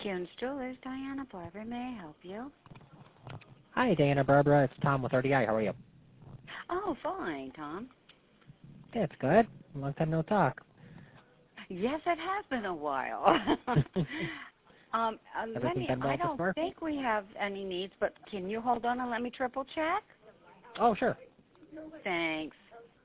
Kuhn's Jewelers, Diana Barber, may I help you? Hi, Diana Barbara. It's Tom with RDI. How are you? Oh, fine, Tom. That's good. Long time no talk. Yes, it has been a while. Everything been well I so don't far? think we have any needs, but can you hold on and let me triple check? Oh, sure. Thanks.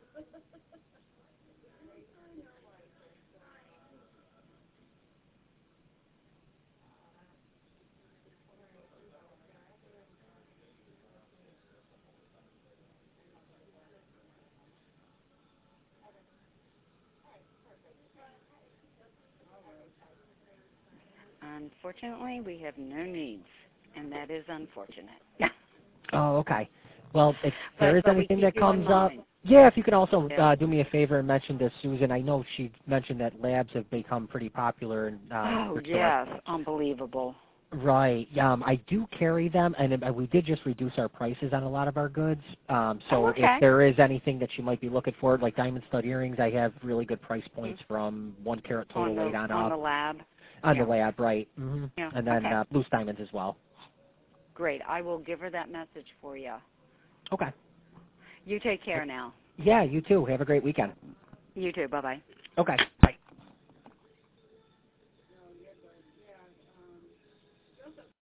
Unfortunately, we have no needs, and that is unfortunate. Oh, okay. Well, if there is but anything we keep that you comes in up, mind. yeah, if you can also Yeah. do me a favor and mention to Susan. I know she mentioned that labs have become pretty popular. Oh, yes, unbelievable. Right. I do carry them, and we did just reduce our prices on a lot of our goods. So okay. if there is anything that you might be looking for, like diamond stud earrings, I have really good price points from 1 carat total weight on On up. the lab. On the lab, right. Mm-hmm. Yeah. And then Okay. loose diamonds as well. Great. I will give her that message for you. Okay. You take care now. Yeah, you too. Have a great weekend. You too. Bye-bye. Okay.